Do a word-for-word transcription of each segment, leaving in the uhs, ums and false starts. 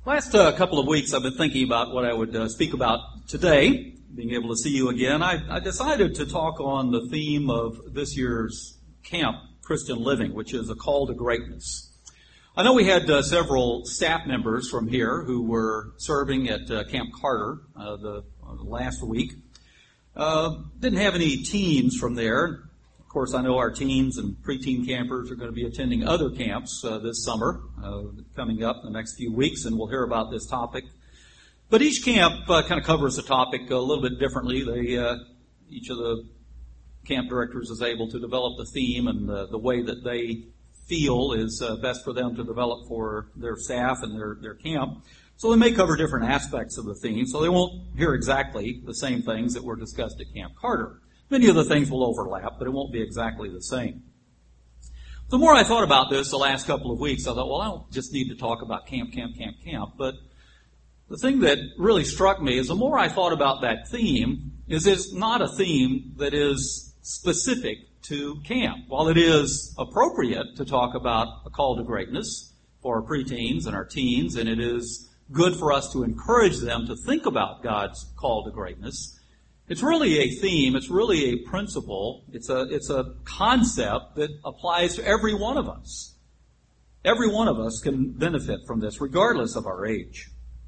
Last uh, couple of weeks, I've been thinking about what I would uh, speak about today, being able to see you again. I, I decided to talk on the theme of this year's camp, Christian Living, which is a call to greatness. I know we had uh, several staff members from here who were serving at uh, Camp Carter uh, the uh, last week. Uh, didn't have any teens from there. Of course, I know our teens and preteen campers are going to be attending other camps uh, this summer, uh, coming up in the next few weeks, and we'll hear about this topic. But each camp uh, kind of covers the topic a little bit differently. They, uh, each of the camp directors is able to develop the theme and the, the way that they feel is uh, best for them to develop for their staff and their, their camp. So they may cover different aspects of the theme, so they won't hear exactly the same things that were discussed at Camp Carter. Many of the things will overlap, but it won't be exactly the same. The more I thought about this the last couple of weeks, I thought, well, I don't just need to talk about camp, camp, camp, camp. But the thing that really struck me is the more I thought about that theme, is it's not a theme that is specific to camp. While it is appropriate to talk about a call to greatness for our preteens and our teens, and it is good for us to encourage them to think about God's call to greatness, it's really a theme, it's really a principle, it's a, it's a concept that applies to every one of us. Every one of us can benefit from this, regardless of our age.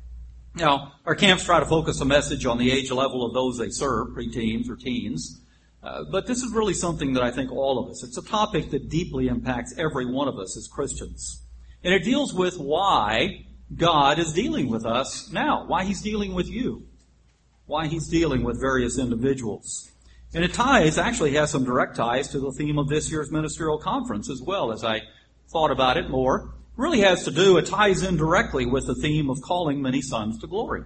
Now, our camps try to focus a message on the age level of those they serve, preteens or teens, uh, but this is really something that I think all of us, it's a topic that deeply impacts every one of us as Christians. And it deals with why God is dealing with us now, why He's dealing with you. Why He's dealing with various individuals. And it ties, actually has some direct ties to the theme of this year's ministerial conference as well. As I thought about it more, it really has to do, it ties in directly with the theme of calling many sons to glory.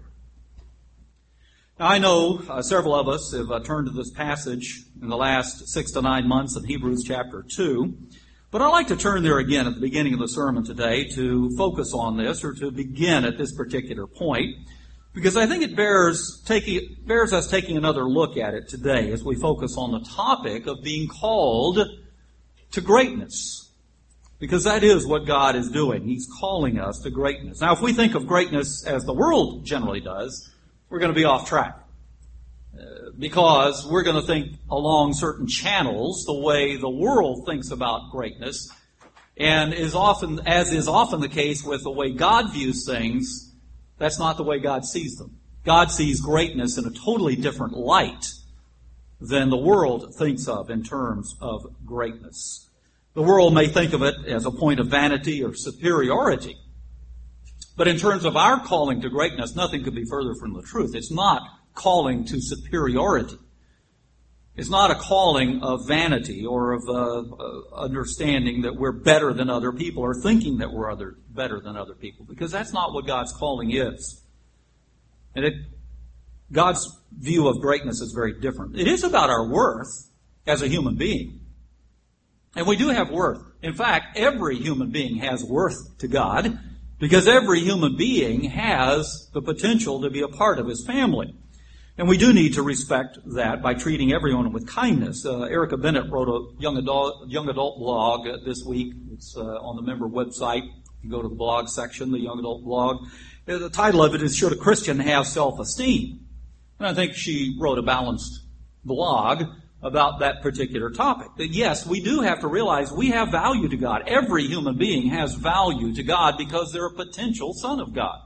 Now I know uh, several of us have uh, turned to this passage in the last six to nine months in Hebrews chapter two. But I'd like to turn there again at the beginning of the sermon today to focus on this, or to begin at this particular point. Because I think it bears taking, bears us taking another look at it today as we focus on the topic of being called to greatness. Because that is what God is doing. He's calling us to greatness. Now, if we think of greatness as the world generally does, we're going to be off track. Uh, because we're going to think along certain channels the way the world thinks about greatness. And is often, as is often the case with the way God views things, that's not the way God sees them. God sees greatness in a totally different light than the world thinks of in terms of greatness. The world may think of it as a point of vanity or superiority. But in terms of our calling to greatness, nothing could be further from the truth. It's not calling to superiority. It's not a calling of vanity or of uh, uh, understanding that we're better than other people or thinking that we're other, better than other people, because that's not what God's calling is. And it, God's view of greatness is very different. It is about our worth as a human being. And we do have worth. In fact, every human being has worth to God, because every human being has the potential to be a part of His family. And we do need to respect that by treating everyone with kindness. Uh, Erica Bennett wrote a young adult, young adult blog uh, this week. It's uh, on the member website. You go to the blog section, the young adult blog. Uh, the title of it is, Should a Christian Have Self-Esteem? And I think she wrote a balanced blog about that particular topic. That yes, we do have to realize we have value to God. Every human being has value to God because they're a potential son of God.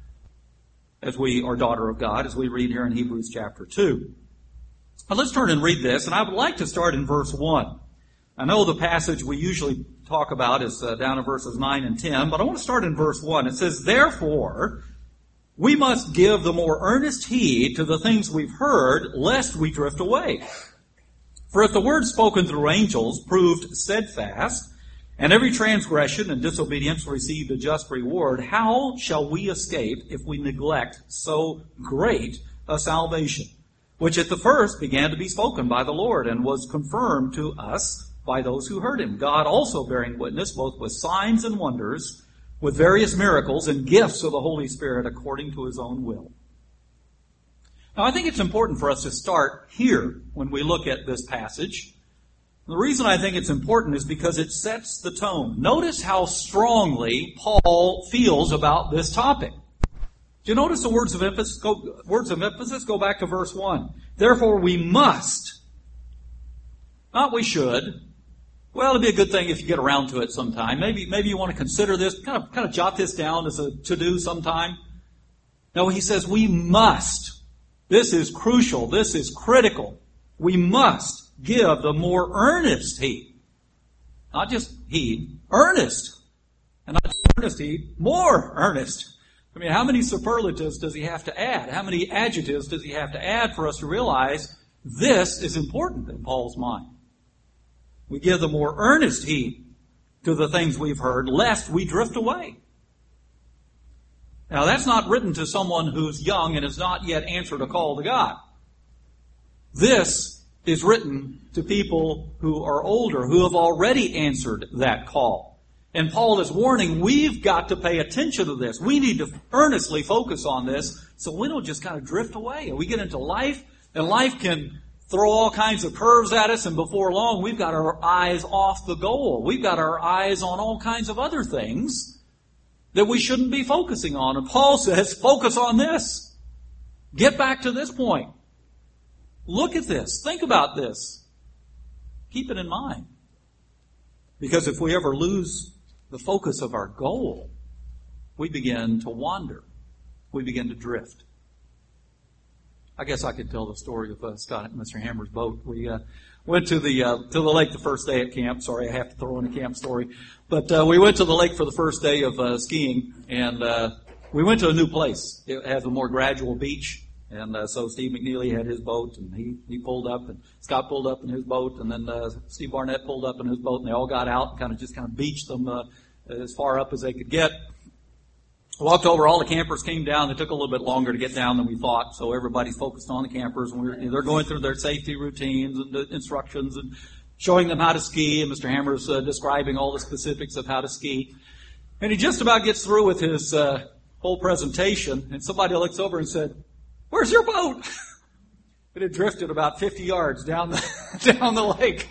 As we are daughter of God, as we read here in Hebrews chapter two. But let's turn and read this, and I would like to start in verse one. I know the passage we usually talk about is uh, down in verses nine and ten, but I want to start in verse one. It says, Therefore, we must give the more earnest heed to the things we've heard, lest we drift away. For if the word spoken through angels proved steadfast, and every transgression and disobedience received a just reward, how shall we escape if we neglect so great a salvation, which at the first began to be spoken by the Lord and was confirmed to us by those who heard Him, God also bearing witness both with signs and wonders, with various miracles and gifts of the Holy Spirit according to His own will. Now, I think it's important for us to start here when we look at this passage. The reason I think it's important is because it sets the tone. Notice how strongly Paul feels about this topic. Do you notice the words of emphasis? Go, words of emphasis go back to verse one. Therefore we must, not we should. Well, it'd be a good thing if you get around to it sometime. Maybe, maybe you want to consider this, kind of, kind of jot this down as a to-do sometime. No, he says we must. This is crucial. This is critical. We must give the more earnest heed. Not just heed, earnest. And not just earnest heed, more earnest. I mean, how many superlatives does he have to add? How many adjectives does he have to add for us to realize this is important in Paul's mind? We give the more earnest heed to the things we've heard, lest we drift away. Now, that's not written to someone who's young and has not yet answered a call to God. This is written to people who are older, who have already answered that call. And Paul is warning, we've got to pay attention to this. We need to earnestly focus on this so we don't just kind of drift away. We get into life, and life can throw all kinds of curves at us, and before long, we've got our eyes off the goal. We've got our eyes on all kinds of other things that we shouldn't be focusing on. And Paul says, focus on this. Get back to this point. Look at this. Think about this. Keep it in mind. Because if we ever lose the focus of our goal, we begin to wander. We begin to drift. I guess I could tell the story of uh, Scott and Mister Hammer's boat. We uh, went to the uh, to the lake the first day at camp. Sorry, I have to throw in a camp story. But uh, we went to the lake for the first day of uh, skiing, and uh, we went to a new place. It has a more gradual beach, and uh, so Steve McNeely had his boat, and he, he pulled up, and Scott pulled up in his boat, and then uh, Steve Barnett pulled up in his boat, and they all got out and kind of just kind of beached them uh, as far up as they could get. Walked over, all the campers came down. It took a little bit longer to get down than we thought, so everybody's focused on the campers. And we're, they're going through their safety routines and the instructions and showing them how to ski. And Mister Hammer's uh, describing all the specifics of how to ski. And he just about gets through with his uh, whole presentation, and somebody looks over and said, "Where's your boat?" It had drifted about fifty yards down the, down the lake.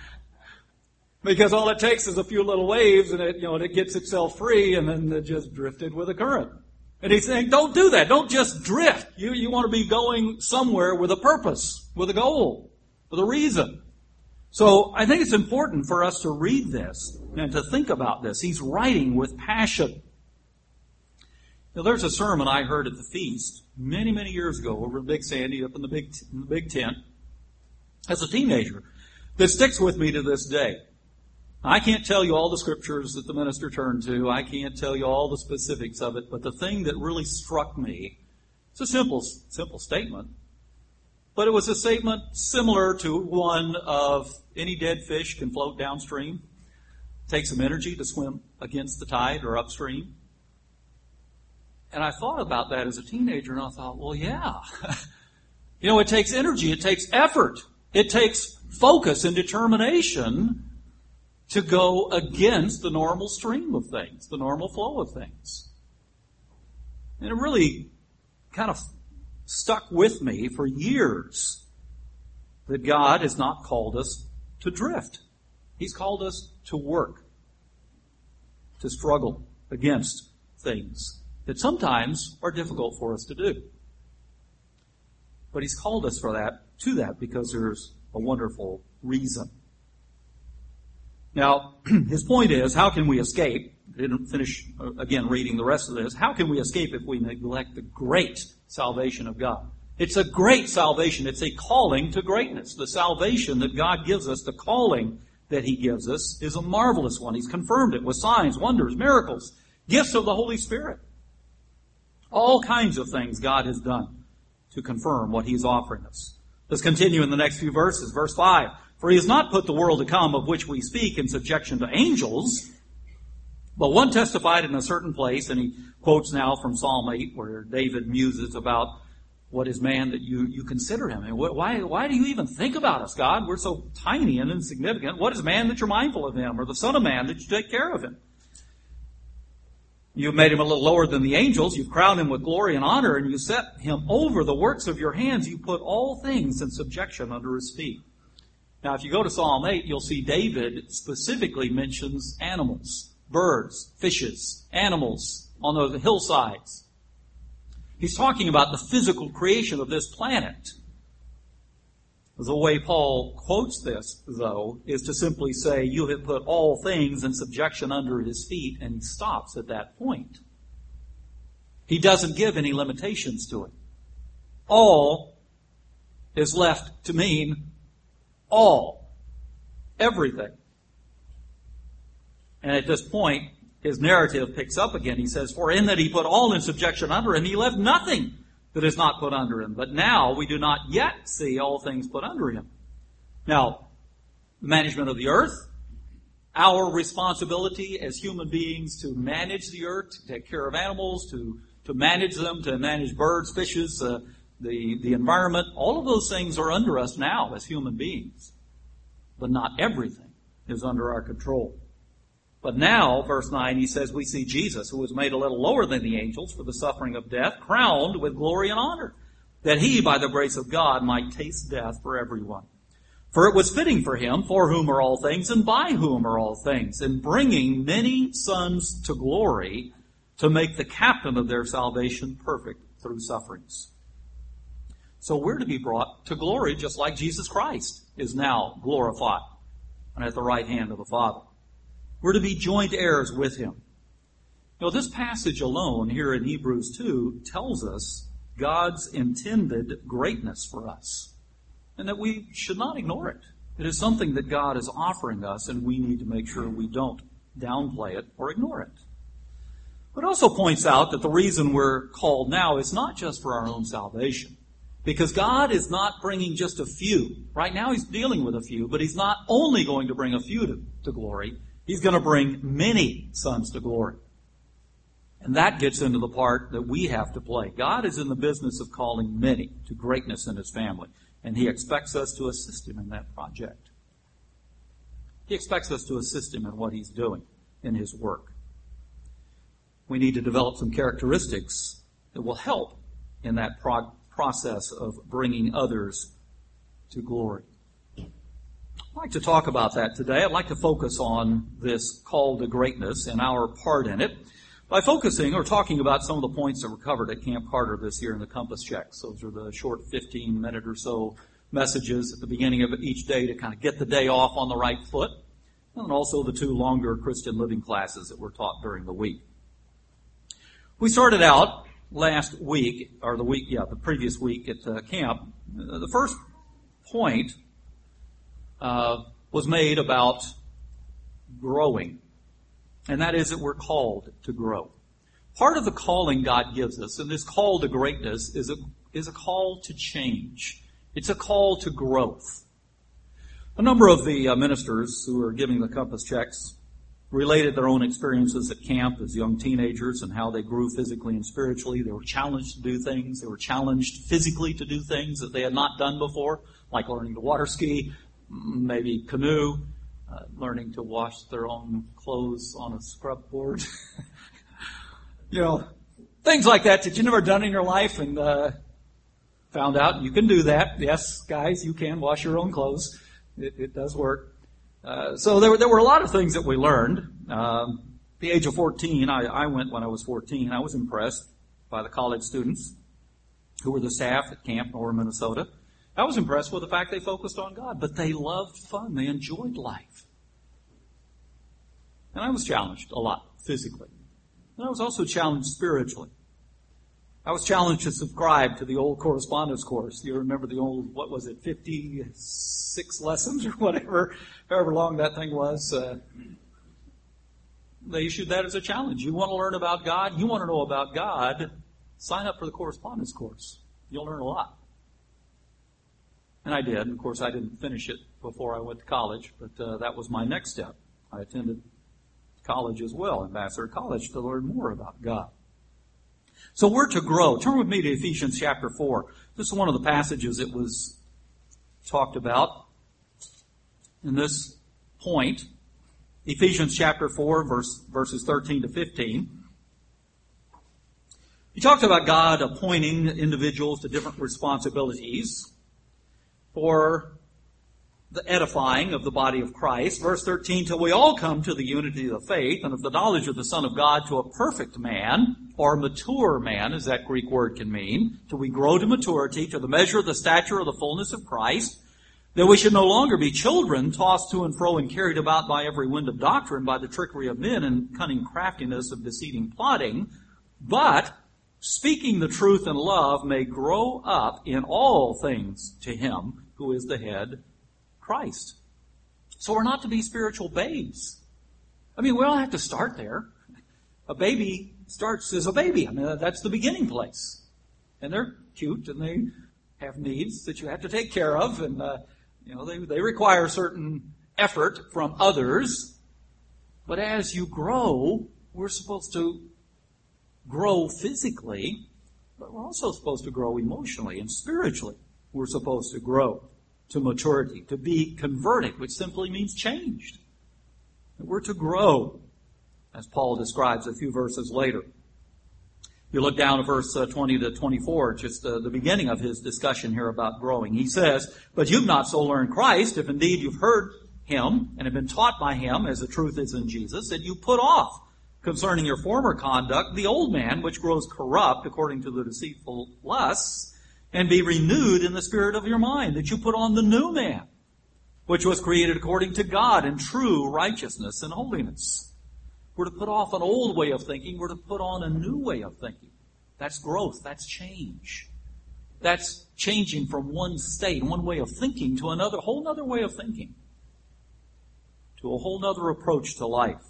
Because all it takes is a few little waves, and it, you know, and it gets itself free, and then it just drifted with the current. And he's saying, don't do that. Don't just drift. You, you want to be going somewhere with a purpose, with a goal, with a reason. So I think it's important for us to read this and to think about this. He's writing with passion. Now, there's a sermon I heard at the feast many, many years ago over in Big Sandy, up in the big, in the big tent, as a teenager, that sticks with me to this day. I can't tell you all the scriptures that the minister turned to. I can't tell you all the specifics of it. But the thing that really struck me, it's a simple, simple statement. But it was a statement similar to one of any dead fish can float downstream. It takes some energy to swim against the tide or upstream. And I thought about that as a teenager, and I thought, well, yeah. You know, it takes energy. It takes effort. It takes focus and determination to go against the normal stream of things, the normal flow of things. And it really kind of stuck with me for years that God has not called us to drift. He's called us to work, to struggle against things that sometimes are difficult for us to do. But He's called us for that, to that, because there's a wonderful reason. Now, his point is, how can we escape? I didn't finish, uh, again, reading the rest of this. How can we escape if we neglect the great salvation of God? It's a great salvation. It's a calling to greatness. The salvation that God gives us, the calling that He gives us, is a marvelous one. He's confirmed it with signs, wonders, miracles, gifts of the Holy Spirit. All kinds of things God has done to confirm what He's offering us. Let's continue in the next few verses. Verse five. For He has not put the world to come of which we speak in subjection to angels, but one testified in a certain place, and he quotes now from Psalm eight, where David muses about what is man that you, you consider him. And why, why do you even think about us, God? We're so tiny and insignificant. What is man that you're mindful of him, or the son of man that you take care of him? You've made him a little lower than the angels. You've crowned him with glory and honor, and you set him over the works of your hands. You put all things in subjection under his feet. Now, if you go to Psalm eight, you'll see David specifically mentions animals, birds, fishes, animals on those hillsides. He's talking about the physical creation of this planet. The way Paul quotes this, though, is to simply say, you have put all things in subjection under his feet, and he stops at that point. He doesn't give any limitations to it. All is left to mean all. Everything. And at this point, his narrative picks up again. He says, for in that he put all in subjection under him, he left nothing that is not put under him. But now we do not yet see all things put under him. Now, the management of the earth, our responsibility as human beings to manage the earth, to take care of animals, to, to manage them, to manage birds, fishes, uh, the, the environment, all of those things are under us now as human beings. But not everything is under our control. But now, verse nine, he says, we see Jesus, who was made a little lower than the angels for the suffering of death, crowned with glory and honor, that he, by the grace of God, might taste death for everyone. For it was fitting for him, for whom are all things, and by whom are all things, in bringing many sons to glory, to make the captain of their salvation perfect through sufferings. So we're to be brought to glory just like Jesus Christ is now glorified and at the right hand of the Father. We're to be joint heirs with him. Now, this passage alone here in Hebrews two tells us God's intended greatness for us, and that we should not ignore it. It is something that God is offering us, and we need to make sure we don't downplay it or ignore it. But it also points out that the reason we're called now is not just for our own salvation, because God is not bringing just a few. Right now he's dealing with a few, but he's not only going to bring a few to, to glory. He's going to bring many sons to glory. And that gets into the part that we have to play. God is in the business of calling many to greatness in his family, and he expects us to assist him in that project. He expects us to assist him in what he's doing in his work. We need to develop some characteristics that will help in that pro- process of bringing others to glory. I'd like to talk about that today. I'd like to focus on this call to greatness and our part in it by focusing or talking about some of the points that were covered at Camp Carter this year in the Compass Checks. Those are the short fifteen minute or so messages at the beginning of each day to kind of get the day off on the right foot, and also the two longer Christian living classes that were taught during the week. We started out last week, or the week, yeah, the previous week at uh, camp. Uh, the first point Uh, was made about growing. And that is that we're called to grow. Part of the calling God gives us, and this call to greatness, is a, is a call to change. It's a call to growth. A number of the uh, ministers who are giving the Compass Checks related their own experiences at camp as young teenagers and how they grew physically and spiritually. They were challenged to do things. They were challenged physically to do things that they had not done before, like learning to water ski, maybe canoe, uh, learning to wash their own clothes on a scrub board. You know, things like that that you've never done in your life, and uh, found out you can do that. Yes, guys, you can wash your own clothes. It, it does work. Uh, so there were, there were a lot of things that we learned. Um, at the age of fourteen, I, I went when I was fourteen. I was impressed by the college students who were the staff at Camp Nora, Minnesota. I was impressed with the fact they focused on God, but they loved fun. They enjoyed life. And I was challenged a lot physically. And I was also challenged spiritually. I was challenged to subscribe to the old correspondence course. You remember the old, what was it, fifty-six lessons or whatever, however long that thing was. Uh, they issued that as a challenge. You want to learn about God? You want to know about God? Sign up for the correspondence course. You'll learn a lot. And I did. Of course, I didn't finish it before I went to college, but uh, that was my next step. I attended college as well, Ambassador College, to learn more about God. So we're to grow. Turn with me to Ephesians chapter four. This is one of the passages that was talked about in this point. Ephesians chapter four, verse, verses thirteen to fifteen. He talks about God appointing individuals to different responsibilities for the edifying of the body of Christ. Verse thirteen, till we all come to the unity of the faith and of the knowledge of the Son of God, to a perfect man, or mature man, as that Greek word can mean, till we grow to maturity, to the measure of the stature of the fullness of Christ, that we should no longer be children, tossed to and fro and carried about by every wind of doctrine, by the trickery of men and cunning craftiness of deceiving plotting, but speaking the truth in love may grow up in all things to him who is the head, Christ. So we're not to be spiritual babes. I mean, we don't have to start there. A baby starts as a baby. I mean, that's the beginning place. And they're cute and they have needs that you have to take care of, and uh, you know, they, they require certain effort from others. But as you grow, we're supposed to grow physically, but we're also supposed to grow emotionally and spiritually. We're supposed to grow to maturity, to be converted, which simply means changed. We're to grow, as Paul describes a few verses later. You look down at verse uh, twenty to twenty-four, just uh, the beginning of his discussion here about growing. He says, "But you've not so learned Christ, if indeed you've heard him and have been taught by him, as the truth is in Jesus, that you put off concerning your former conduct the old man, which grows corrupt according to the deceitful lusts, and be renewed in the spirit of your mind, that you put on the new man, which was created according to God in true righteousness and holiness." We're to put off an old way of thinking. We're to put on a new way of thinking. That's growth. That's change. That's changing from one state, one way of thinking, to another, whole other way of thinking, to a whole other approach to life,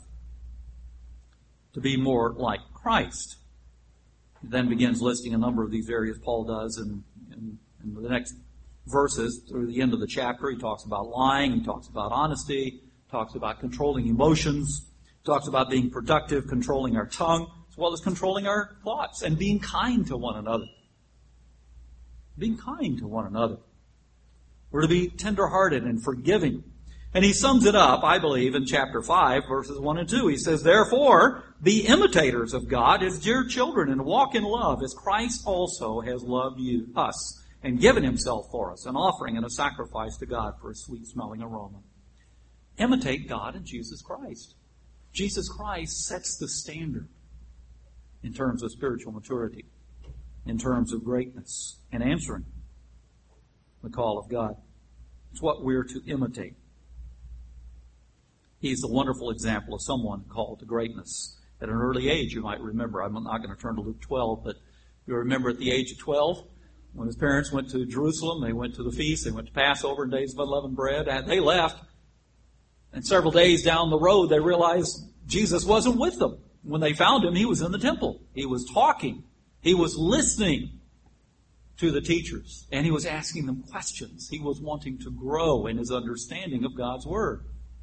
to be more like Christ. He then begins listing a number of these areas. Paul does in, in, in the next verses through the end of the chapter. He talks about lying. He talks about honesty. He talks about controlling emotions. Talks about being productive, controlling our tongue, as well as controlling our thoughts, and being kind to one another. Being kind to one another. We're to be tenderhearted and forgiving. And he sums it up, I believe, in chapter five, verses one and two. He says, "Therefore, be imitators of God as dear children, and walk in love, as Christ also has loved you, us, and given himself for us, an offering and a sacrifice to God for a sweet-smelling aroma." Imitate God and Jesus Christ. Jesus Christ sets the standard in terms of spiritual maturity, in terms of greatness, and answering the call of God. It's what we're to imitate. He's a wonderful example of someone called to greatness. At an early age, you might remember, I'm not going to turn to Luke twelve, but you remember at the age of twelve, when his parents went to Jerusalem, they went to the feast, they went to Passover and Days of Unleavened Bread, and they left. And several days down the road, they realized Jesus wasn't with them. When they found him, he was in the temple. He was talking. He was listening to the teachers. And he was asking them questions. He was wanting to grow in his understanding of God's Word.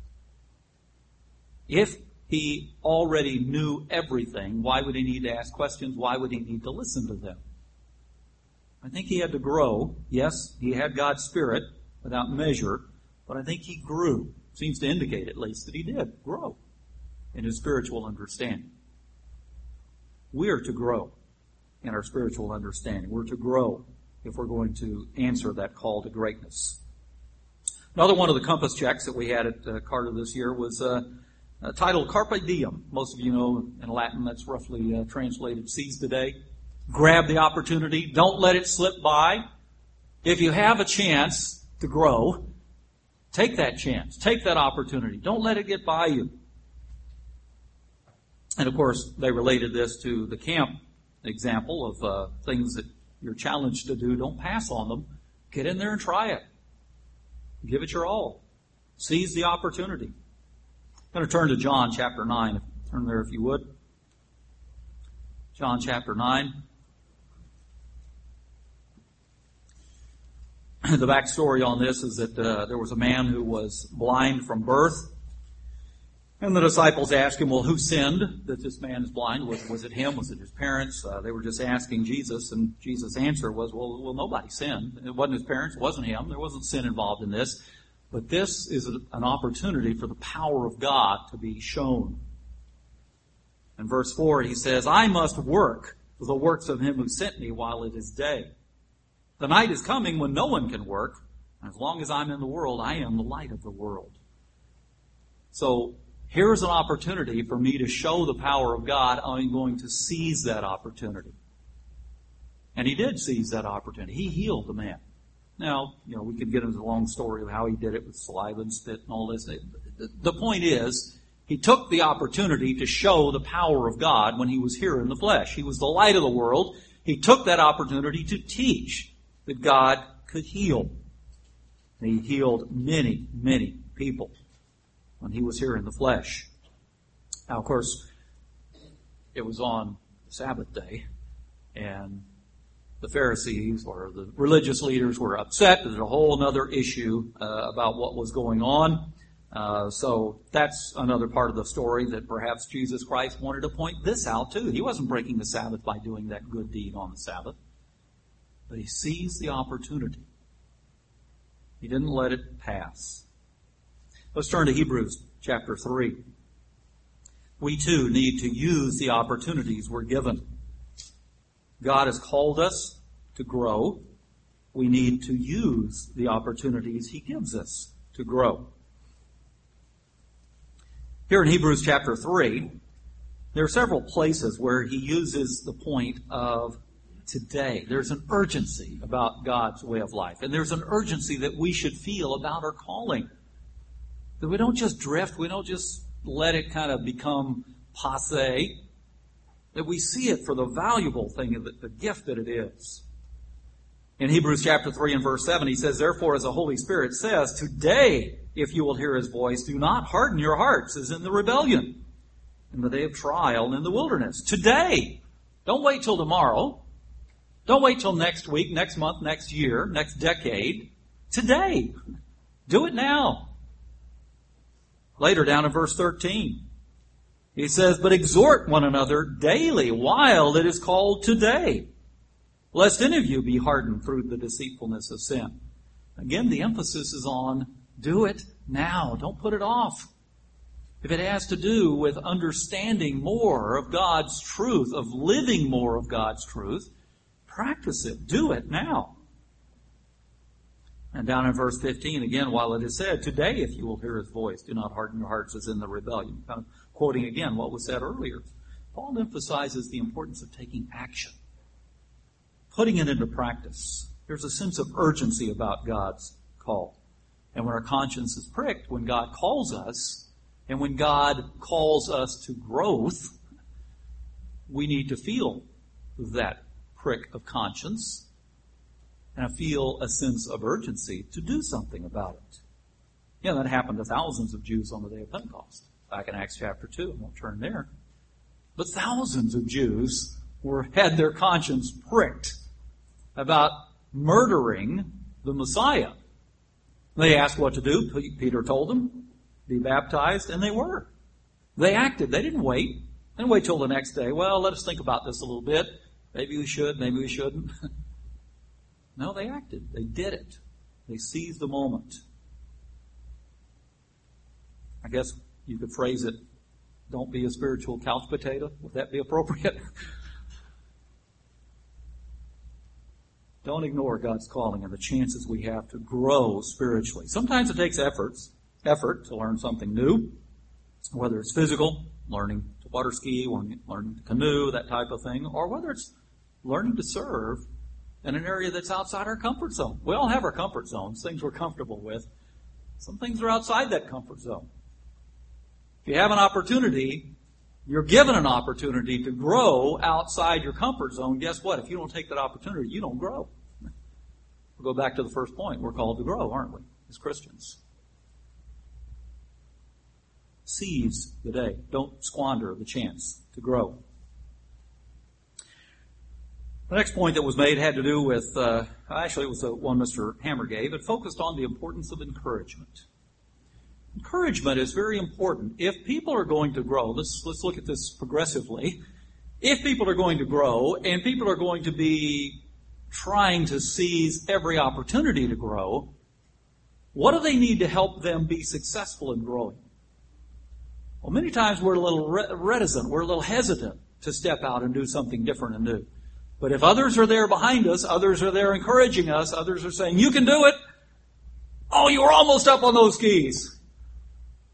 If he already knew everything, why would he need to ask questions? Why would he need to listen to them? I think he had to grow. Yes, he had God's Spirit without measure, but I think he grew. Seems to indicate, at least, that he did grow in his spiritual understanding. We are to grow in our spiritual understanding. We're to grow if we're going to answer that call to greatness. Another one of the compass checks that we had at uh, Carter this year was uh, uh, titled Carpe Diem. Most of you know in Latin that's roughly uh, translated seize the day. Grab the opportunity. Don't let it slip by. If you have a chance to grow, take that chance. Take that opportunity. Don't let it get by you. And of course, they related this to the camp example of uh, things that you're challenged to do. Don't pass on them. Get in there and try it. Give it your all. Seize the opportunity. I'm going to turn to John chapter nine. Turn there if you would. John chapter nine. The backstory on this is that uh, there was a man who was blind from birth. And the disciples asked him, well, who sinned that this man is blind? Was, was it him? Was it his parents? Uh, they were just asking Jesus, and Jesus' answer was, well, well, nobody sinned. It wasn't his parents. It wasn't him. There wasn't sin involved in this. But this is a, an opportunity for the power of God to be shown. In verse four, he says, I must work for the works of him who sent me while it is day. The night is coming when no one can work. And as long as I'm in the world, I am the light of the world. So, Here's an opportunity for me to show the power of God. I'm going to seize that opportunity. And he did seize that opportunity. He healed the man. Now, you know, we could get into the long story of how he did it with saliva and spit and all this. The point is, he took the opportunity to show the power of God when he was here in the flesh. He was the light of the world. He took that opportunity to teach that God could heal. And he healed many, many people when he was here in the flesh. Now, of course, it was on the Sabbath day, and the Pharisees or the religious leaders were upset. There's a whole other issue uh, about what was going on. Uh, so that's another part of the story that perhaps Jesus Christ wanted to point this out too. He wasn't breaking the Sabbath by doing that good deed on the Sabbath, but he seized the opportunity. He didn't let it pass. Let's turn to Hebrews chapter three. We too need to use the opportunities we're given. God has called us to grow. We need to use the opportunities he gives us to grow. Here in Hebrews chapter three, there are several places where he uses the point of today. There's an urgency about God's way of life. And there's an urgency that we should feel about our calling. That we don't just drift. We don't just let it kind of become passé. That we see it for the valuable thing, the, the gift that it is. In Hebrews chapter three and verse seven, he says, therefore, as the Holy Spirit says, today, if you will hear his voice, do not harden your hearts as in the rebellion, in the day of trial in the wilderness. Today. Don't wait till tomorrow. Don't wait till next week, next month, next year, next decade. Today. Do it now. Later down in verse thirteen, he says, but exhort one another daily while it is called today, lest any of you be hardened through the deceitfulness of sin. Again, the emphasis is on do it now. Don't put it off. If it has to do with understanding more of God's truth, of living more of God's truth, practice it. Do it now. And down in verse fifteen, again, while it is said, today if you will hear his voice, do not harden your hearts as in the rebellion. Kind of quoting again what was said earlier. Paul emphasizes the importance of taking action, putting it into practice. There's a sense of urgency about God's call. And when our conscience is pricked, when God calls us, and when God calls us to growth, we need to feel that prick of conscience and feel a sense of urgency to do something about it. Yeah, that happened to thousands of Jews on the day of Pentecost. Back in Acts chapter two, I won't turn there. But thousands of Jews were had their conscience pricked about murdering the Messiah. They asked what to do. Peter told them, be baptized, and they were. They acted. They didn't wait. They didn't wait till the next day. Well, let us think about this a little bit. Maybe we should, maybe we shouldn't. No, they acted. They did it. They seized the moment. I guess you could phrase it, don't be a spiritual couch potato. Would that be appropriate? Don't ignore God's calling and the chances we have to grow spiritually. Sometimes it takes efforts, effort to learn something new, whether it's physical, learning to water ski, learning to canoe, that type of thing, or whether it's learning to serve in an area that's outside our comfort zone. We all have our comfort zones, things we're comfortable with. Some things are outside that comfort zone. If you have an opportunity, you're given an opportunity to grow outside your comfort zone. Guess what? If you don't take that opportunity, you don't grow. We'll go back to the first point. We're called to grow, aren't we, as Christians? Seize the day. Don't squander the chance to grow. The next point that was made had to do with, uh, actually it was the one Mister Hammer gave. It focused on the importance of encouragement. Encouragement is very important. If people are going to grow, let's, let's look at this progressively. If people are going to grow and people are going to be trying to seize every opportunity to grow, what do they need to help them be successful in growing? Well, many times we're a little reticent, we're a little hesitant to step out and do something different and new. But if others are there behind us, others are there encouraging us, others are saying, you can do it. Oh, you were almost up on those skis.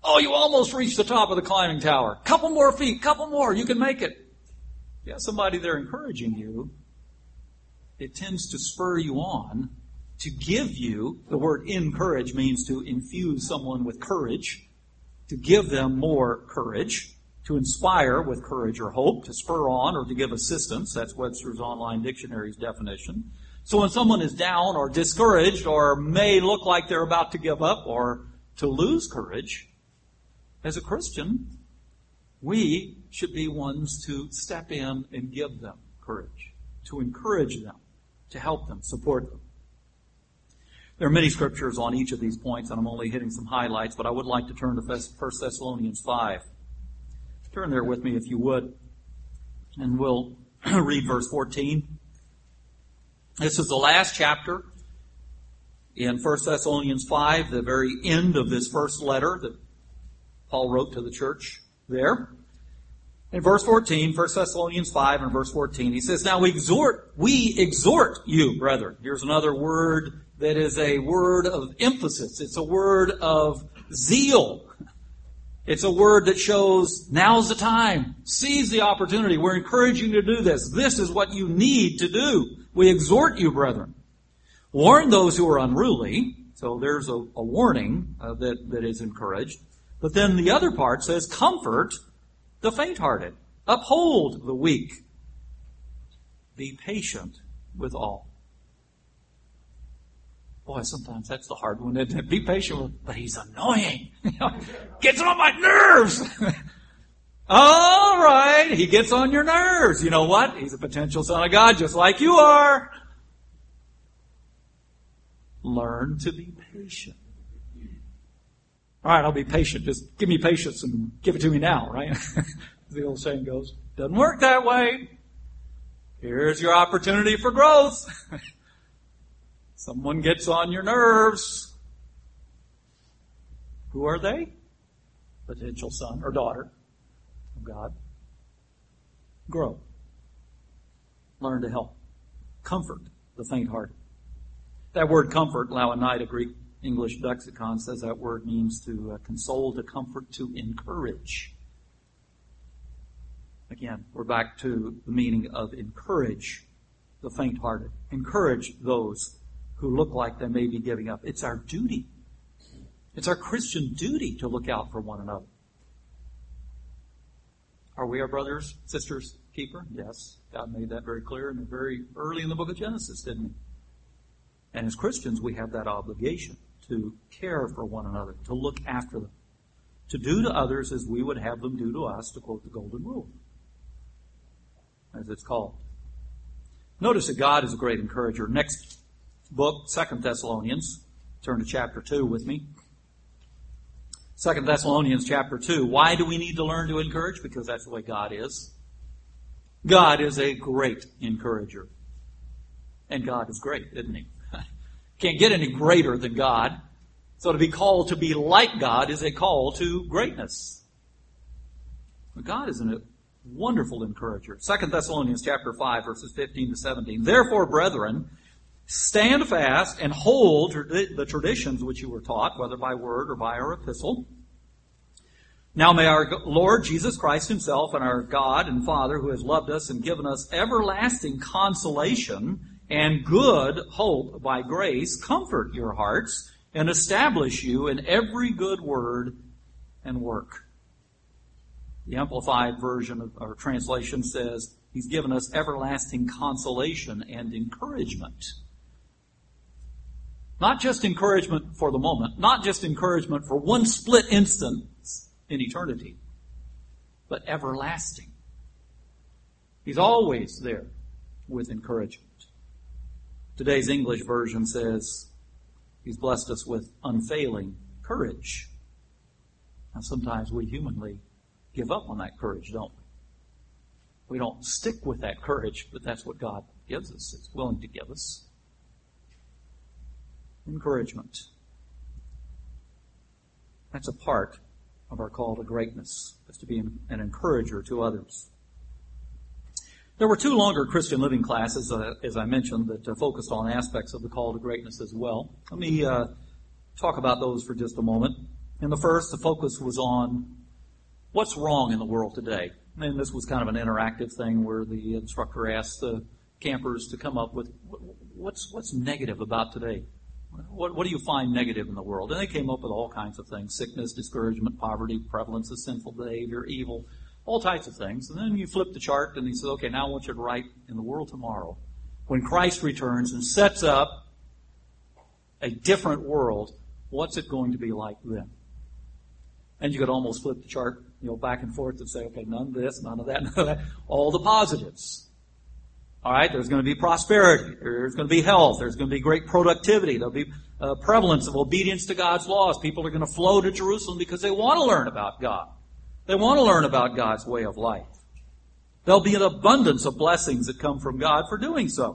Oh, you almost reached the top of the climbing tower. Couple more feet, couple more, you can make it. You have somebody there encouraging you. It tends to spur you on, to give you, the word encourage means to infuse someone with courage, to give them more courage, to inspire with courage or hope, to spur on or to give assistance. That's Webster's Online Dictionary's definition. So when someone is down or discouraged or may look like they're about to give up or to lose courage, as a Christian, we should be ones to step in and give them courage, to encourage them, to help them, support them. There are many scriptures on each of these points, and I'm only hitting some highlights, but I would like to turn to First Thessalonians five. Turn there with me if you would, and we'll read verse fourteen. This is the last chapter in First Thessalonians five, the very end of this first letter that Paul wrote to the church there. In verse fourteen, First Thessalonians five and verse fourteen, he says, Now we exhort, we exhort you, brethren. Here's another word that is a word of emphasis. It's a word of zeal. It's a word that shows now's the time. Seize the opportunity. We're encouraging you to do this. This is what you need to do. We exhort you, brethren. Warn those who are unruly. So there's a, a warning uh, that, that is encouraged. But then the other part says, comfort the faint-hearted. Uphold the weak. Be patient with all. Boy, sometimes that's the hard one, isn't it? Be patient with, but he's annoying. Gets on my nerves. All right, he gets on your nerves. You know what? He's a potential son of God, just like you are. Learn to be patient. All right, I'll be patient. Just give me patience and give it to me now, right? As the old saying goes. Doesn't work that way. Here's your opportunity for growth. Someone gets on your nerves. Who are they? Potential son or daughter of God. Grow. Learn to help. Comfort the faint-hearted. That word comfort, Louw-Nida, a Greek English lexicon, says that word means to uh, console, to comfort, to encourage. Again, we're back to the meaning of encourage the faint-hearted. Encourage those who look like they may be giving up. It's our duty. It's our Christian duty to look out for one another. Are we our brothers, sisters' keeper? Yes. God made that very clear in the very early in the book of Genesis, didn't he? And as Christians, we have that obligation to care for one another, to look after them, to do to others as we would have them do to us, to quote the Golden Rule, as it's called. Notice that God is a great encourager. Next book, Second Thessalonians. Turn to chapter two with me. Second Thessalonians chapter two. Why do we need to learn to encourage? Because that's the way God is. God is a great encourager. And God is great, isn't he? Can't get any greater than God. So to be called to be like God is a call to greatness. But God is a wonderful encourager. Second Thessalonians chapter five, verses fifteen to seventeen. Therefore, brethren, stand fast and hold the traditions which you were taught, whether by word or by our epistle. Now may our Lord Jesus Christ himself and our God and Father, who has loved us and given us everlasting consolation and good hope by grace, comfort your hearts and establish you in every good word and work. The Amplified version of our translation says, He's given us everlasting consolation and encouragement. Not just encouragement for the moment, not just encouragement for one split instant in eternity, but everlasting. He's always there with encouragement. Today's English version says, He's blessed us with unfailing courage. Now sometimes we humanly give up on that courage, don't we? We don't stick with that courage, but that's what God gives us. It's willing to give us. Encouragement. That's a part of our call to greatness, is to be an encourager to others. There were two longer Christian living classes, uh, as I mentioned, that uh, focused on aspects of the call to greatness as well. Let me uh, talk about those for just a moment. In the first, the focus was on what's wrong in the world today. And this was kind of an interactive thing where the instructor asked the campers to come up with what's what's negative about today. What, what do you find negative in the world? And they came up with all kinds of things: sickness, discouragement, poverty, prevalence of sinful behavior, evil, all types of things. And then you flip the chart and he says, okay, now I want you to write in the world tomorrow, when Christ returns and sets up a different world, what's it going to be like then? And you could almost flip the chart, you know, back and forth and say, okay, none of this, none of that, none of that. All the positives. All right, there's going to be prosperity. There's going to be health. There's going to be great productivity. There'll be uh, prevalence of obedience to God's laws. People are going to flow to Jerusalem because they want to learn about God. They want to learn about God's way of life. There'll be an abundance of blessings that come from God for doing so.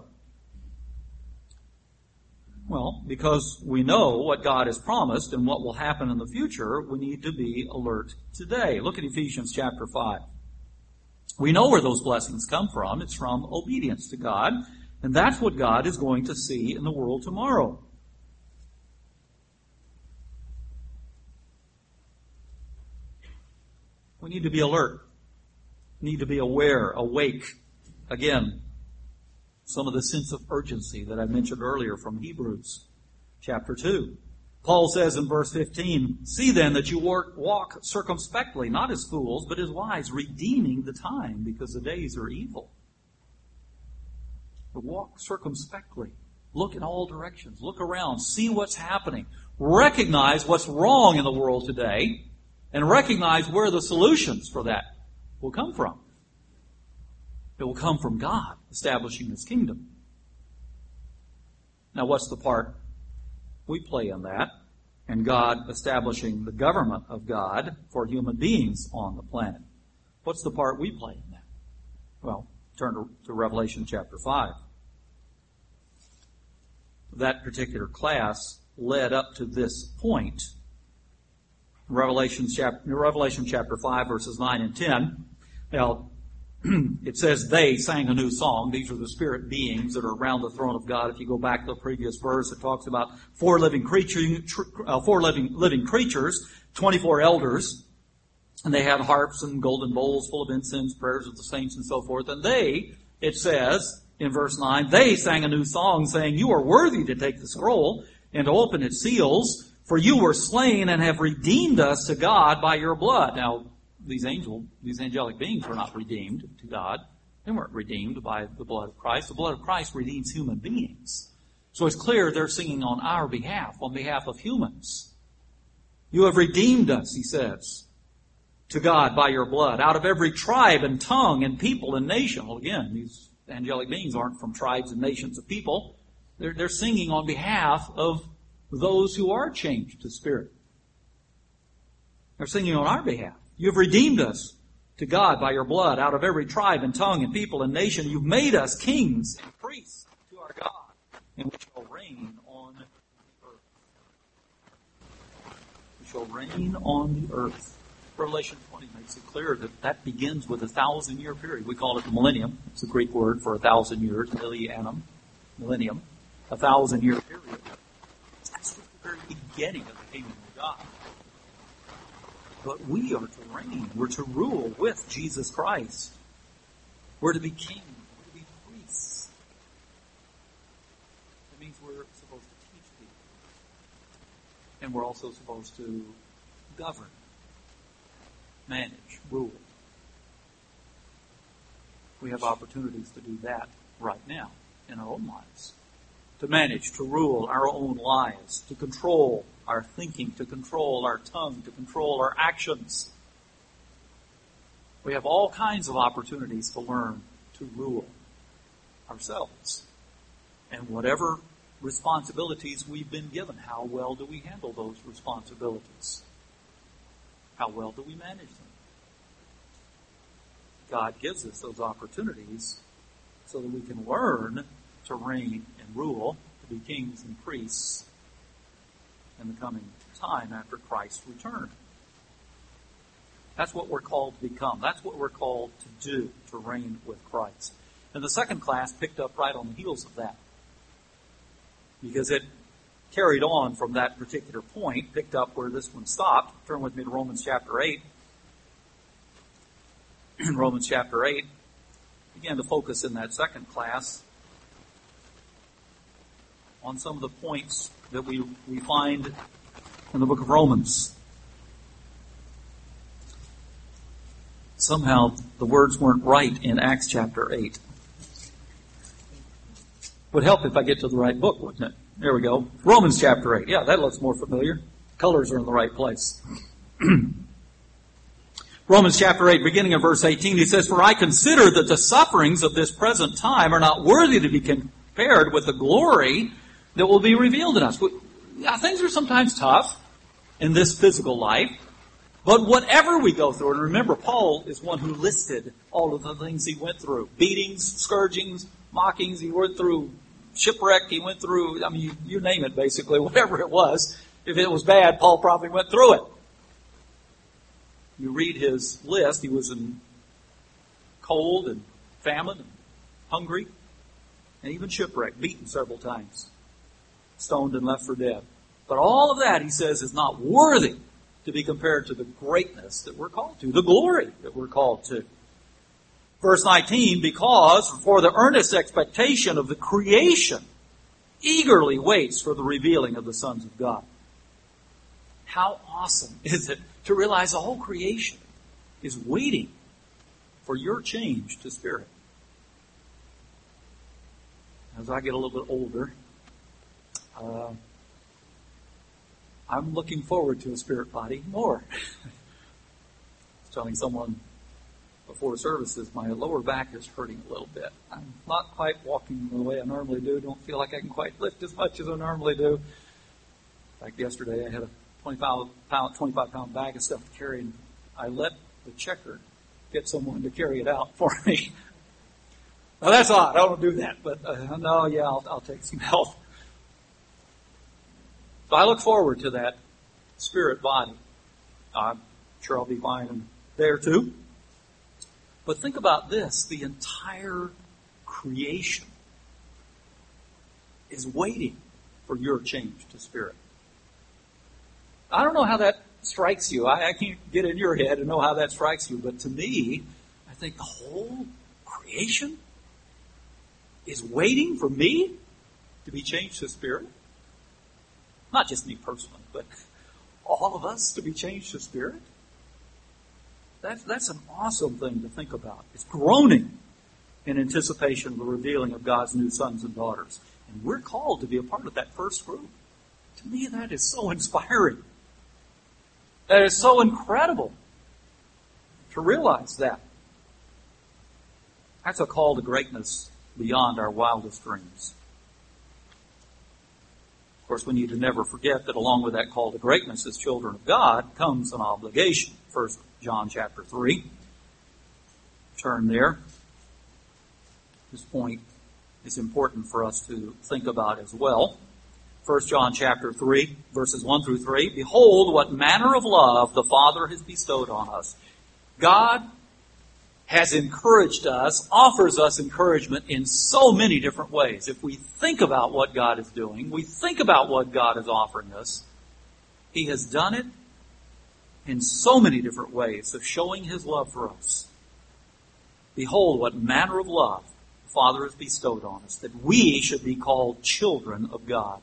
Well, because we know what God has promised and what will happen in the future, we need to be alert today. Look at Ephesians chapter five. We know where those blessings come from. It's from obedience to God. And that's what God is going to see in the world tomorrow. We need to be alert. We need to be aware, awake. Again, some of the sense of urgency that I mentioned earlier from Hebrews chapter two. Paul says in verse fifteen, see then that you walk circumspectly, not as fools, but as wise, redeeming the time, because the days are evil. But walk circumspectly. Look in all directions. Look around. See what's happening. Recognize what's wrong in the world today, and recognize where the solutions for that will come from. It will come from God establishing His kingdom. Now, what's the part we play in that? And God establishing the government of God for human beings on the planet. What's the part we play in that? Well, turn to, to Revelation chapter five. That particular class led up to this point. Revelation chapter, Revelation chapter five, verses nine and ten. Now, it says they sang a new song. These are the spirit beings that are around the throne of God. If you go back to the previous verse, it talks about four living creatures, uh, four living living creatures, twenty-four elders, and they had harps and golden bowls full of incense, prayers of the saints, and so forth. And they, it says in verse nine, they sang a new song, saying, "You are worthy to take the scroll and to open its seals, for you were slain and have redeemed us to God by your blood." Now, These angel, these angelic beings were not redeemed to God. They weren't redeemed by the blood of Christ. The blood of Christ redeems human beings. So it's clear they're singing on our behalf, on behalf of humans. You have redeemed us, he says, to God by your blood, out of every tribe and tongue and people and nation. Well, again, these angelic beings aren't from tribes and nations of people. They're, they're singing on behalf of those who are changed to spirit. They're singing on our behalf. You've redeemed us to God by your blood out of every tribe and tongue and people and nation. You've made us kings and priests to our God, and we shall reign on the earth. We shall reign on the earth. Revelation twenty makes it clear that that begins with a thousand year period. We call it the millennium. It's a Greek word for a thousand years, millennium, millennium, a thousand year period. That's the very beginning of the kingdom of God. But we are to reign. We're to rule with Jesus Christ. We're to be kings. We're to be priests. That means we're supposed to teach people. And we're also supposed to govern, manage, rule. We have opportunities to do that right now in our own lives. To manage, to rule our own lives, to control our thinking, to control our tongue, to control our actions. We have all kinds of opportunities to learn to rule ourselves. And whatever responsibilities we've been given, how well do we handle those responsibilities? How well do we manage them? God gives us those opportunities so that we can learn to reign and rule, to be kings and priests in the coming time after Christ's return. That's what we're called to become. That's what we're called to do, to reign with Christ. And the second class picked up right on the heels of that. Because it carried on from that particular point, picked up where this one stopped. Turn with me to Romans chapter eight. In Romans chapter eight, began to focus in that second class on some of the points that we, we find in the book of Romans. Somehow the words weren't right in Acts chapter eight. Would help if I get to the right book, wouldn't it? There we go. Romans chapter eight. Yeah, that looks more familiar. Colors are in the right place. Romans chapter eight, beginning of verse eighteen, he says, "For I consider that the sufferings of this present time are not worthy to be compared with the glory that will be revealed in us." Yeah, things are sometimes tough in this physical life. But whatever we go through, and remember, Paul is one who listed all of the things he went through. Beatings, scourgings, mockings, he went through shipwreck, he went through, I mean, you, you name it basically, whatever it was. If it was bad, Paul probably went through it. You read his list, he was in cold and famine and hungry, and even shipwrecked, beaten several times, stoned and left for dead. But all of that, he says, is not worthy to be compared to the greatness that we're called to, the glory that we're called to. Verse nineteen, "Because for the earnest expectation of the creation eagerly waits for the revealing of the sons of God." How awesome is it to realize the whole creation is waiting for your change to spirit? As I get a little bit older, uh, I'm looking forward to a spirit body more. I was telling someone before services, my lower back is hurting a little bit. I'm not quite walking the way I normally do. Don't feel like I can quite lift as much as I normally do. In fact, yesterday I had a twenty-five pound, twenty-five pound bag of stuff to carry, and I let the checker get someone to carry it out for me. Now that's odd. I don't do that, but uh, no, yeah, I'll, I'll take some help. So I look forward to that spirit body. I'm sure I'll be fine there too. But think about this. The entire creation is waiting for your change to spirit. I don't know how that strikes you. I, I can't get in your head and know how that strikes you. But to me, I think the whole creation is waiting for me to be changed to spirit. Not just me personally, but all of us to be changed to spirit. That's, that's an awesome thing to think about. It's groaning in anticipation of the revealing of God's new sons and daughters. And we're called to be a part of that first group. To me, that is so inspiring. That is so incredible to realize that. That's a call to greatness beyond our wildest dreams. Of course, we need to never forget that along with that call to greatness as children of God comes an obligation. First John chapter three. Turn there. This point is important for us to think about as well. First John chapter three, verses one through three. "Behold, what manner of love the Father has bestowed on us." God has encouraged us, offers us encouragement in so many different ways. If we think about what God is doing, we think about what God is offering us, He has done it in so many different ways of showing His love for us. Behold, what manner of love the Father has bestowed on us, that we should be called children of God.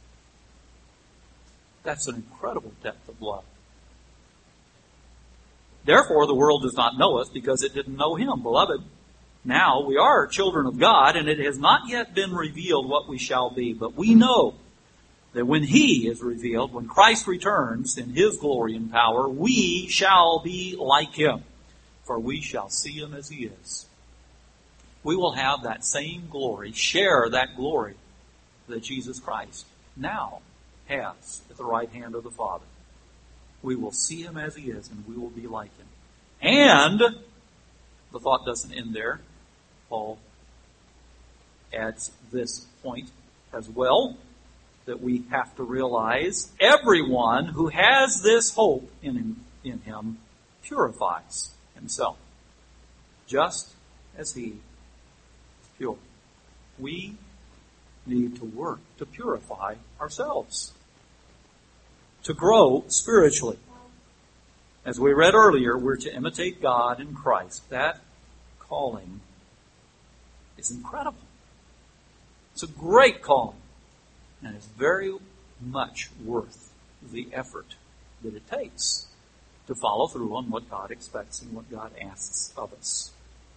That's an incredible depth of love. Therefore, the world does not know us because it didn't know Him. Beloved, now we are children of God, and it has not yet been revealed what we shall be. But we know that when He is revealed, when Christ returns in His glory and power, we shall be like Him, for we shall see Him as He is. We will have that same glory, share that glory that Jesus Christ now has at the right hand of the Father. We will see Him as He is, and we will be like Him. And the thought doesn't end there. Paul adds this point as well, that we have to realize everyone who has this hope in him, in him purifies himself, just as He is pure. We need to work to purify ourselves, to grow spiritually. As we read earlier, we're to imitate God in Christ. That calling is incredible. It's a great calling, and it's very much worth the effort that it takes to follow through on what God expects and what God asks of us.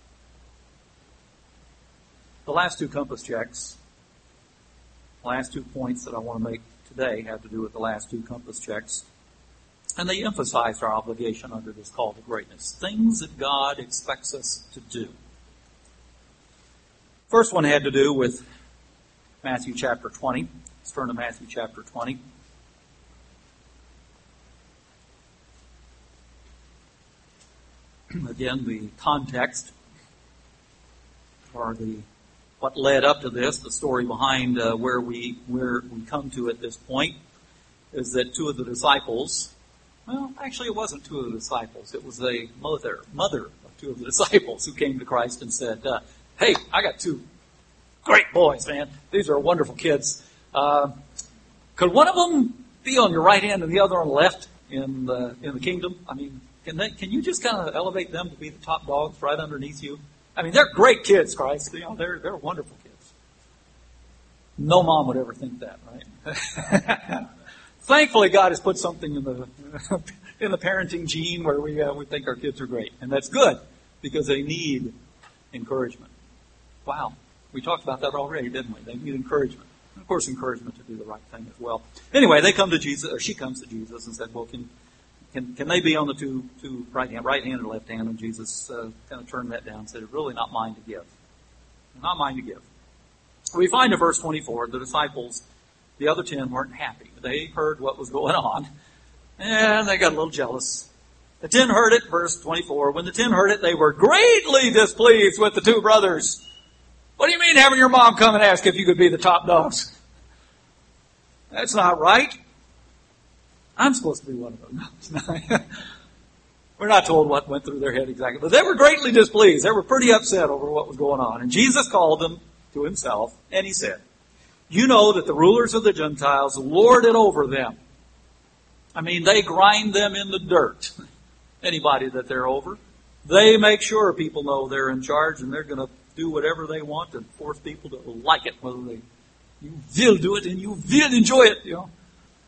The last two compass checks, the last two points that I want to make today have to do with the last two compass checks. And they emphasize our obligation under this call to greatness. Things that God expects us to do. First one had to do with Matthew chapter twenty. Let's turn to Matthew chapter twenty. Again, the context, or the what led up to this, the story behind uh, where we where we come to at this point, is that two of the disciples, well, actually it wasn't two of the disciples, it was a mother, mother of two of the disciples who came to Christ and said, uh, hey, I got two great boys, man. These are wonderful kids. Uh, could one of them be on your right hand and the other on the left in the, in the kingdom? I mean, can they, can you just kind of elevate them to be the top dogs right underneath you? I mean, they're great kids, Christ. You know, they're, they're wonderful kids. No mom would ever think that, right? Thankfully, God has put something in the in the parenting gene where we uh, we think our kids are great, and that's good because they need encouragement. Wow, we talked about that already, didn't we? They need encouragement, and of course, encouragement to do the right thing as well. Anyway, they come to Jesus, or she comes to Jesus and said, "Well, can can can they be on the two two right hand, right hand and left hand?" And Jesus uh, kind of turned that down and said, "It's really not mine to give. Not mine to give." We find in verse twenty-four, the disciples, the other ten, weren't happy. They heard what was going on, and they got a little jealous. The ten heard it, verse twenty-four. When the ten heard it, they were greatly displeased with the two brothers. What do you mean having your mom come and ask if you could be the top dogs? That's not right. I'm supposed to be one of them. We're not told what went through their head exactly, but they were greatly displeased. They were pretty upset over what was going on. And Jesus called them to himself, and he said, "You know that the rulers of the Gentiles lord it over them." I mean, they grind them in the dirt. Anybody that they're over. They make sure people know they're in charge, and they're going to do whatever they want to force people to like it, whether they, you will do it and you will enjoy it, you know.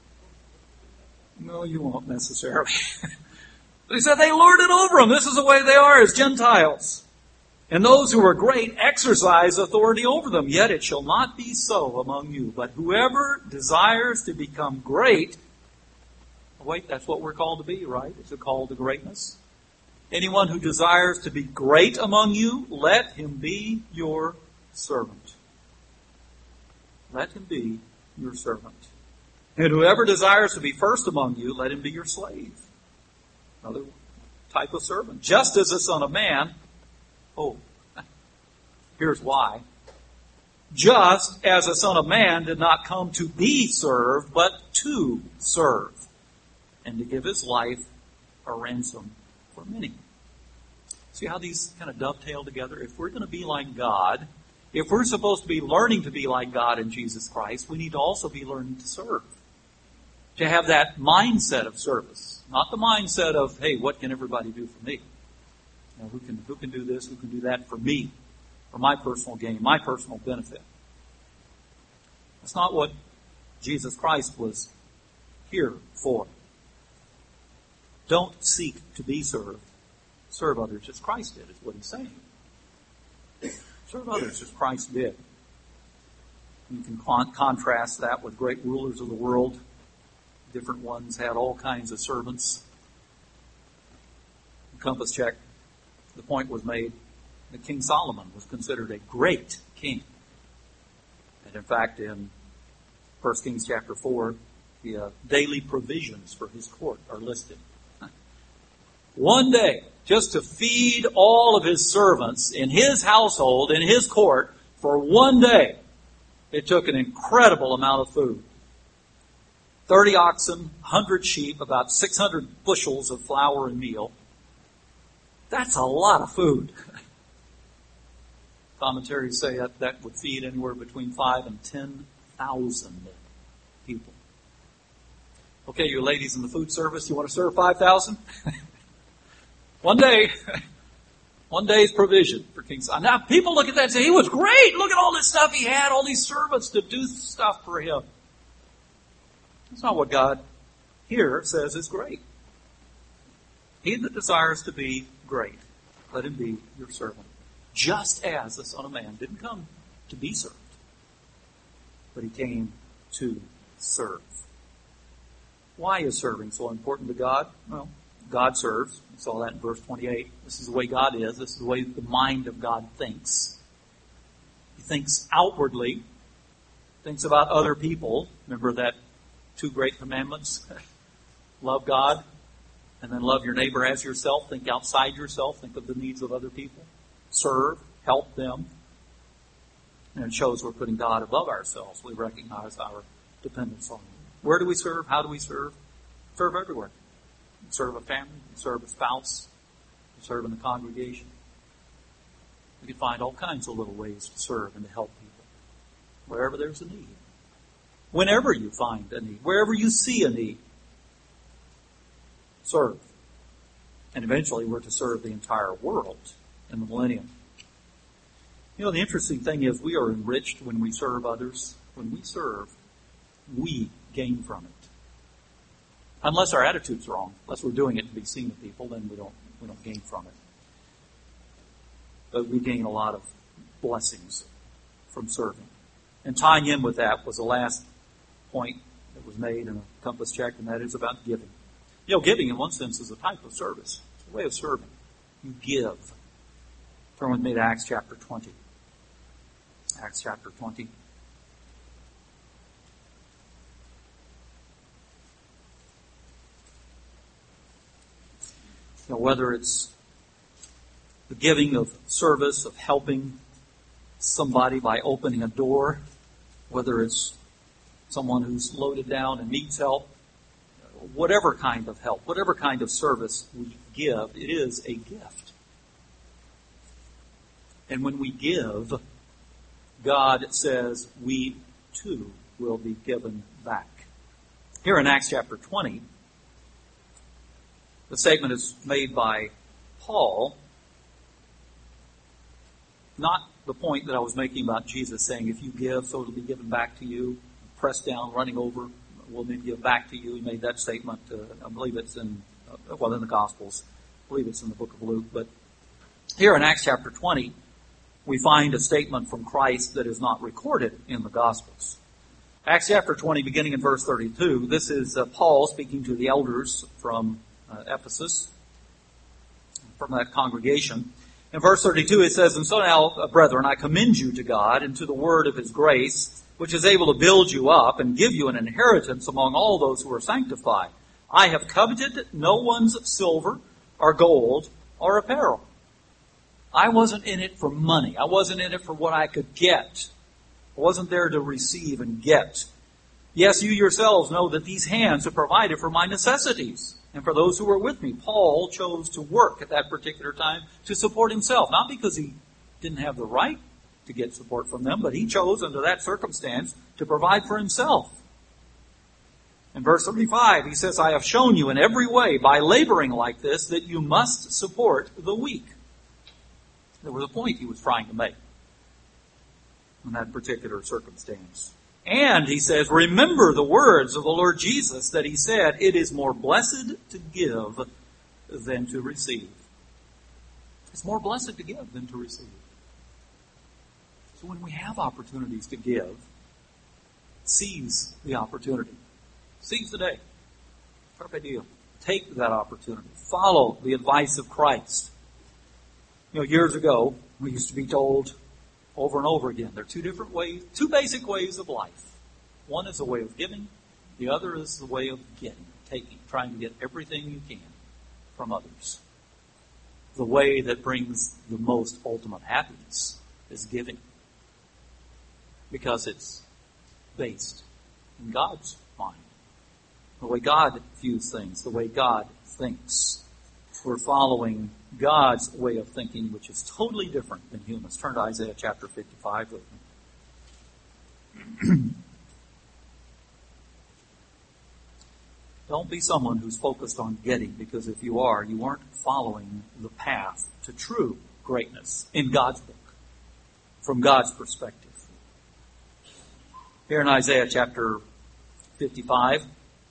No, you won't necessarily. But he said they lord it over them. This is the way they are as Gentiles. And those who are great exercise authority over them. Yet it shall not be so among you. But whoever desires to become great, wait, that's what we're called to be, right? It's a call to greatness. Anyone who desires to be great among you, let him be your servant. Let him be your servant. And whoever desires to be first among you, let him be your slave. Another type of servant. Just as the Son of Man, oh, here's why. Just as the Son of Man did not come to be served, but to serve, and to give his life a ransom for many. See how these kind of dovetail together? If we're going to be like God, if we're supposed to be learning to be like God in Jesus Christ, we need to also be learning to serve. To have that mindset of service. Not the mindset of, hey, what can everybody do for me? You know, who can who can do this, who can do that for me, for my personal gain, my personal benefit. That's not what Jesus Christ was here for. Don't seek to be served. Serve others as Christ did, is what he's saying. Serve others as Christ did. You can con- contrast that with great rulers of the world. Different ones had all kinds of servants. Compass check. The point was made that King Solomon was considered a great king. And in fact, in First Kings chapter four, the uh, daily provisions for his court are listed. One day, just to feed all of his servants in his household, in his court, for one day, it took an incredible amount of food. Thirty oxen, one hundred sheep, about six hundred bushels of flour and meal. That's a lot of food. Commentaries say that that would feed anywhere between five and ten thousand people. Okay, you ladies in the food service, you want to serve five thousand? One day, one day's provision for King Solomon. Now, people look at that and say, he was great. Look at all this stuff he had, all these servants to do stuff for him. That's not what God here says is great. He that desires to be great, let him be your servant. Just as the Son of Man didn't come to be served, but he came to serve. Why is serving so important to God? Well, God serves. We saw that in verse twenty-eight. This is the way God is. This is the way the mind of God thinks. He thinks outwardly, thinks about other people. Remember that two great commandments? Love God, and then love your neighbor as yourself. Think outside yourself. Think of the needs of other people. Serve, help them. And it shows we're putting God above ourselves. We recognize our dependence on Him. Where do we serve? How do we serve? Serve everywhere. We serve a family. We serve a spouse. We serve in the congregation. We can find all kinds of little ways to serve and to help people. Wherever there's a need. Whenever you find a need. Wherever you see a need. Serve. And eventually we're to serve the entire world in the millennium. You know, the interesting thing is we are enriched when we serve others. When we serve, we gain from it. Unless our attitude's wrong, unless we're doing it to be seen of people, then we don't we don't gain from it. But we gain a lot of blessings from serving. And tying in with that was the last point that was made in a compass check, and that is about giving. You know, giving in one sense is a type of service. It's a way of serving. You give. Turn with me to Acts chapter twenty. Acts chapter twenty. You know, whether it's the giving of service, of helping somebody by opening a door, whether it's someone who's loaded down and needs help, whatever kind of help, whatever kind of service we give, it is a gift. And when we give, God says we too will be given back. Here in Acts chapter twenty, the statement is made by Paul, not the point that I was making about Jesus saying, if you give, so it'll be given back to you, pressed down, running over, will be given back to you. He made that statement, uh, I believe it's in, uh, well, in the Gospels. I believe it's in the book of Luke. But here in Acts chapter twenty, we find a statement from Christ that is not recorded in the Gospels. Acts chapter twenty, beginning in verse thirty-two, this is uh, Paul speaking to the elders from uh, Ephesus, from that congregation. In verse thirty-two it says, and so now, uh, brethren, I commend you to God and to the word of His grace, which is able to build you up and give you an inheritance among all those who are sanctified. I have coveted no one's silver or gold or apparel. I wasn't in it for money. I wasn't in it for what I could get. I wasn't there to receive and get. Yes, you yourselves know that these hands have provided for my necessities and for those who were with me. Paul chose to work at that particular time to support himself, not because he didn't have the right to get support from them, but he chose under that circumstance to provide for himself. In verse thirty-five, he says, I have shown you in every way by laboring like this that you must support the weak. There was a point he was trying to make in that particular circumstance. And he says, remember the words of the Lord Jesus that He said, it is more blessed to give than to receive. It's more blessed to give than to receive. So when we have opportunities to give, seize the opportunity. Seize the day. Carpe diem. Take that opportunity. Follow the advice of Christ. You know, years ago, we used to be told over and over again, there are two different ways, two basic ways of life. One is a way of giving. The other is the way of getting, taking, trying to get everything you can from others. The way that brings the most ultimate happiness is giving. Because it's based in God's mind. The way God views things, the way God thinks. We're following God's way of thinking, which is totally different than humans. Turn to Isaiah chapter fifty-five with me. Don't be someone who's focused on getting, because if you are, you aren't following the path to true greatness in God's book, from God's perspective. Here in Isaiah chapter fifty-five,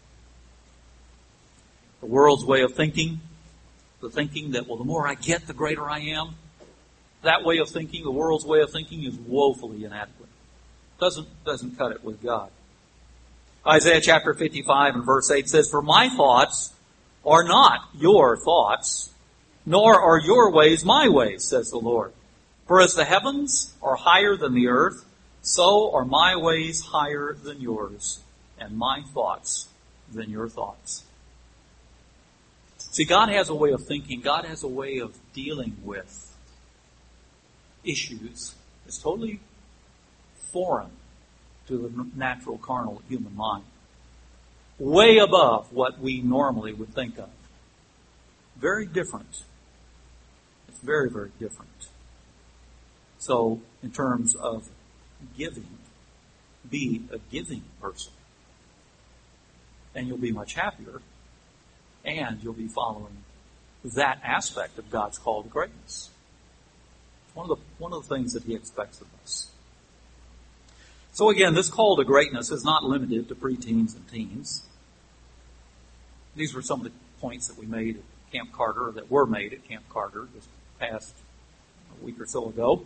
the world's way of thinking, the thinking that, well, the more I get, the greater I am, that way of thinking, the world's way of thinking, is woefully inadequate. Doesn't, doesn't cut it with God. Isaiah chapter fifty-five and verse eight says, "For my thoughts are not your thoughts, nor are your ways my ways, says the Lord. For as the heavens are higher than the earth, so are my ways higher than yours, and my thoughts than your thoughts." See, God has a way of thinking. God has a way of dealing with issues that's totally foreign to the natural, carnal human mind. Way above what we normally would think of. Very different. It's very, very different. So, in terms of giving, be a giving person. And you'll be much happier. And you'll be following that aspect of God's call to greatness. It's one of the, one of the things that He expects of us. So again, this call to greatness is not limited to preteens and teens. These were some of the points that we made at Camp Carter, or that were made at Camp Carter this past week or so ago.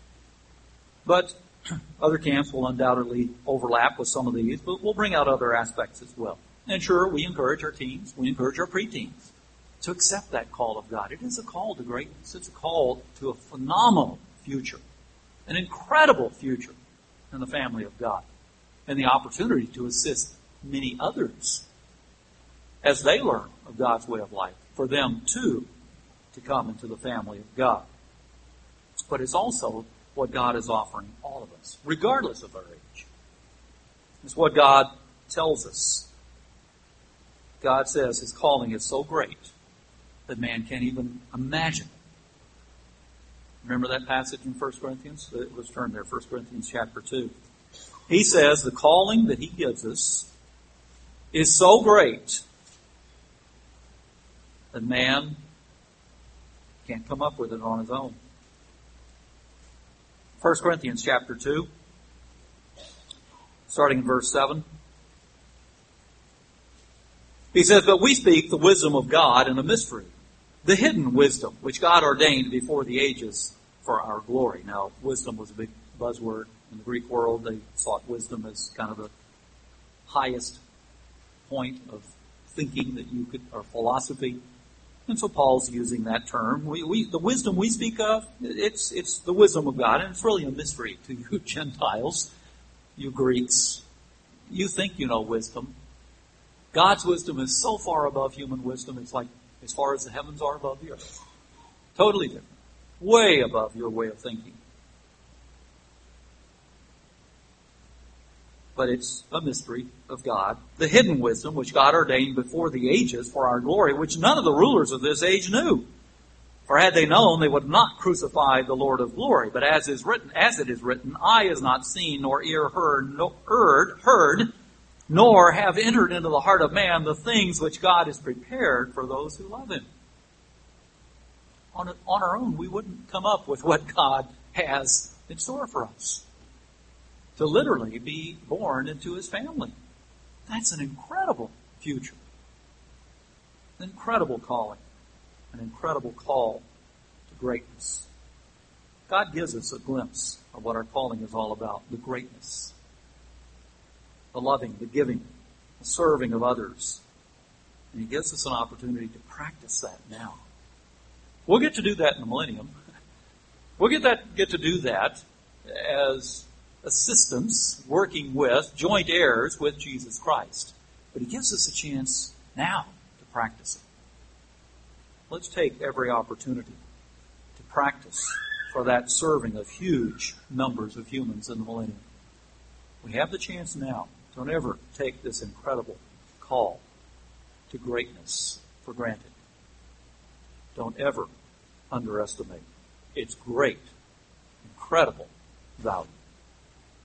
But other camps will undoubtedly overlap with some of these, but we'll bring out other aspects as well. And sure, we encourage our teens, we encourage our preteens to accept that call of God. It is a call to greatness. It's a call to a phenomenal future, an incredible future in the family of God, and the opportunity to assist many others as they learn of God's way of life, for them too to come into the family of God. But it's also what God is offering all of us, regardless of our age. It's what God tells us. God says His calling is so great that man can't even imagine it. Remember that passage in First Corinthians? Let's turn there, First Corinthians chapter two. He says the calling that He gives us is so great that man can't come up with it on his own. First Corinthians chapter two, starting in verse seven. He says, "But we speak the wisdom of God in a mystery, the hidden wisdom, which God ordained before the ages for our glory." Now, wisdom was a big buzzword in the Greek world. They sought wisdom as kind of the highest point of thinking that you could, or philosophy. And so Paul's using that term. We, we, the wisdom we speak of, it's, it's the wisdom of God, and it's really a mystery to you Gentiles, you Greeks. You think you know wisdom. God's wisdom is so far above human wisdom, it's like as far as the heavens are above the earth. Totally different. Way above your way of thinking. But it's a mystery of God. The hidden wisdom, which God ordained before the ages for our glory, which none of the rulers of this age knew. For had they known, they would not crucify the Lord of glory. But as is written, as it is written, eye has not seen, nor ear heard, no, heard, heard, nor have entered into the heart of man the things which God has prepared for those who love Him. On, on our own, we wouldn't come up with what God has in store for us. To literally be born into His family. That's an incredible future. An incredible calling. An incredible call to greatness. God gives us a glimpse of what our calling is all about. The greatness. The loving, the giving, the serving of others. And He gives us an opportunity to practice that now. We'll get to do that in the millennium. We'll get that get to do that as assistants working with, joint heirs with Jesus Christ. But He gives us a chance now to practice it. Let's take every opportunity to practice for that serving of huge numbers of humans in the millennium. We have the chance now. Don't ever take this incredible call to greatness for granted. Don't ever underestimate its great, incredible value.